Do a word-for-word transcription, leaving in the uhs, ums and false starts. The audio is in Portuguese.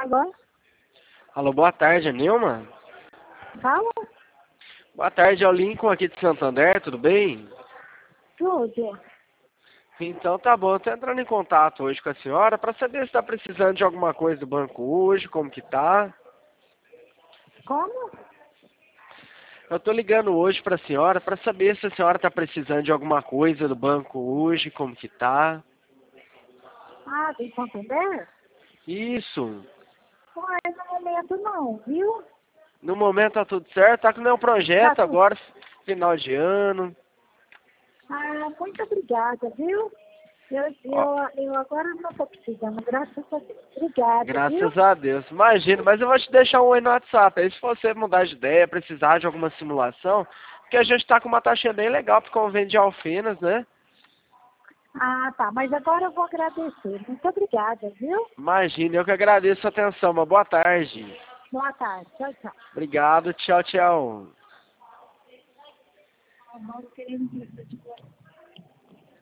Alô? Alô, boa tarde, é Nilma? Fala? Boa tarde, é o Lincoln aqui de Santander, tudo bem? Tudo. Então tá bom, eu tô entrando em contato hoje com a senhora para saber se está precisando de alguma coisa do banco hoje, como que tá. Como? Eu tô ligando hoje para a senhora para saber se a senhora está precisando de alguma coisa do banco hoje, como que tá. Ah, tem Santander? Isso. Ué, no momento não, viu? No momento tá tudo certo, tá com meu Tá projeto tudo. agora, final de ano. Ah, muito obrigada, viu? Eu, Ó, eu, eu agora não estou precisando, graças a Deus. Obrigada, viu? graças a Deus. Imagina, mas eu vou te deixar um oi no WhatsApp. Aí se você mudar de ideia, precisar de alguma simulação, porque a gente tá com uma taxinha bem legal pro convênio de Alfenas, né? Ah, tá, mas agora eu vou agradecer. Muito obrigada, viu? Imagina, eu que agradeço a atenção. Uma boa tarde. Boa tarde. Tchau, tchau. Obrigado, tchau, tchau. Nós queremos isso de